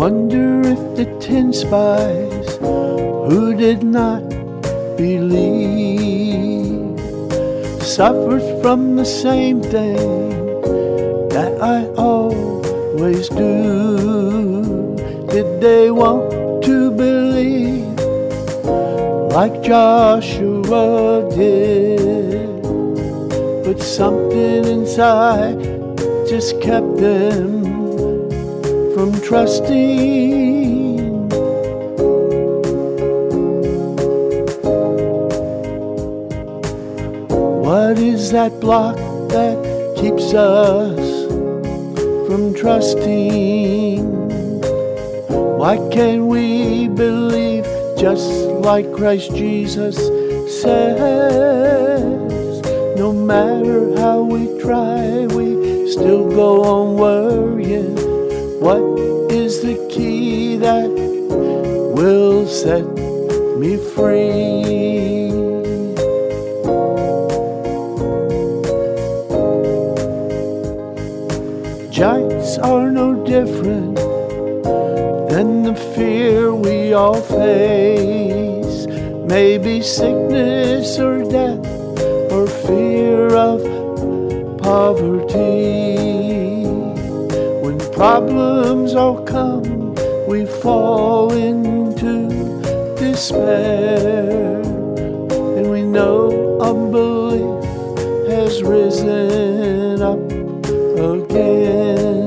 Wonder if the 10 spies who did not believe suffered from the same thing that I always do. Did they want to believe like Joshua did? But something inside just kept them from trusting. What is that block that keeps us from trusting? Why can't we believe just like Christ Jesus says? No matter how we try, we still go on worrying. What is the key that will set me free? Giants are no different than the fear we all face. Maybe sickness or death or fear of poverty. When problems all come, we fall into despair, and we know unbelief has risen up again.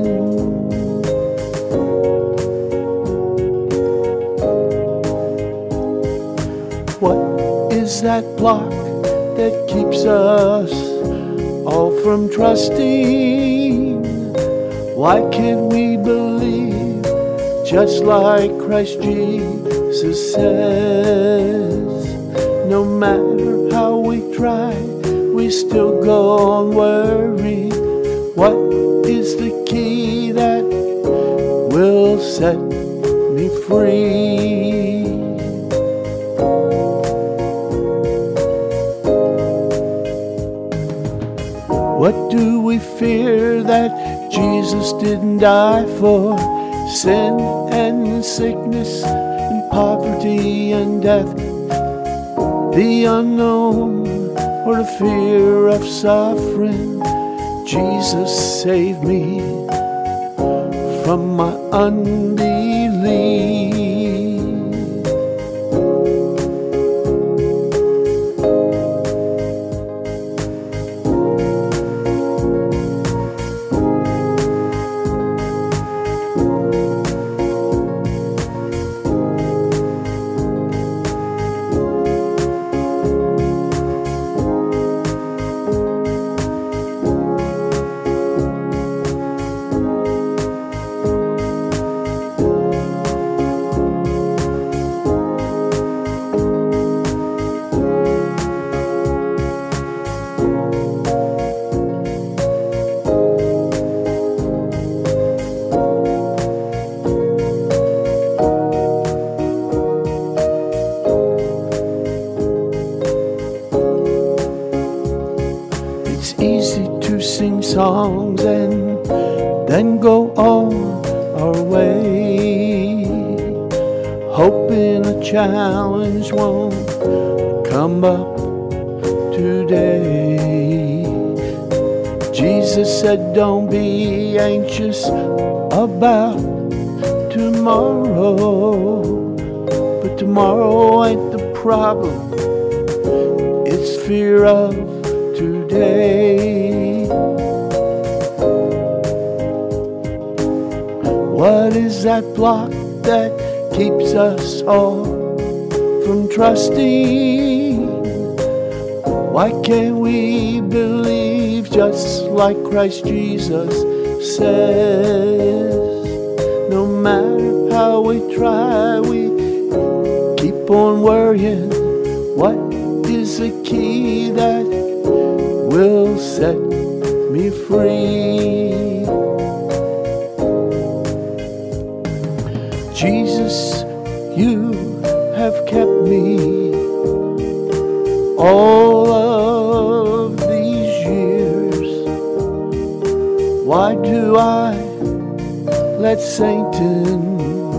What is that block that keeps us all from trusting? Why can't we believe just like Christ Jesus says? No matter how we try, we still go on worrying. What is the key that will set me free? What do we fear that Jesus didn't die for? Sin and sickness and poverty and death, the unknown or the fear of suffering. Jesus saved me from my unbelief. It's easy to sing songs and then go on our way, hoping a challenge won't come up today. Jesus said, don't be anxious about tomorrow, but tomorrow ain't the problem, it's fear of today. What is that block that keeps us all from trusting? Why can't we believe just like Christ Jesus says? No matter how we try, we keep on worrying. What is the key that will set me free? Jesus, you have kept me all of these years. Why do I let Satan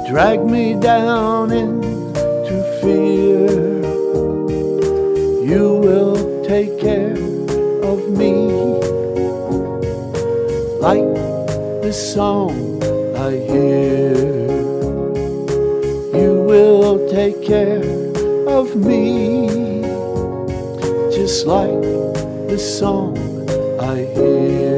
drag me down into fear. You will take care of me like the song I hear. You will take care of me just like the song I hear.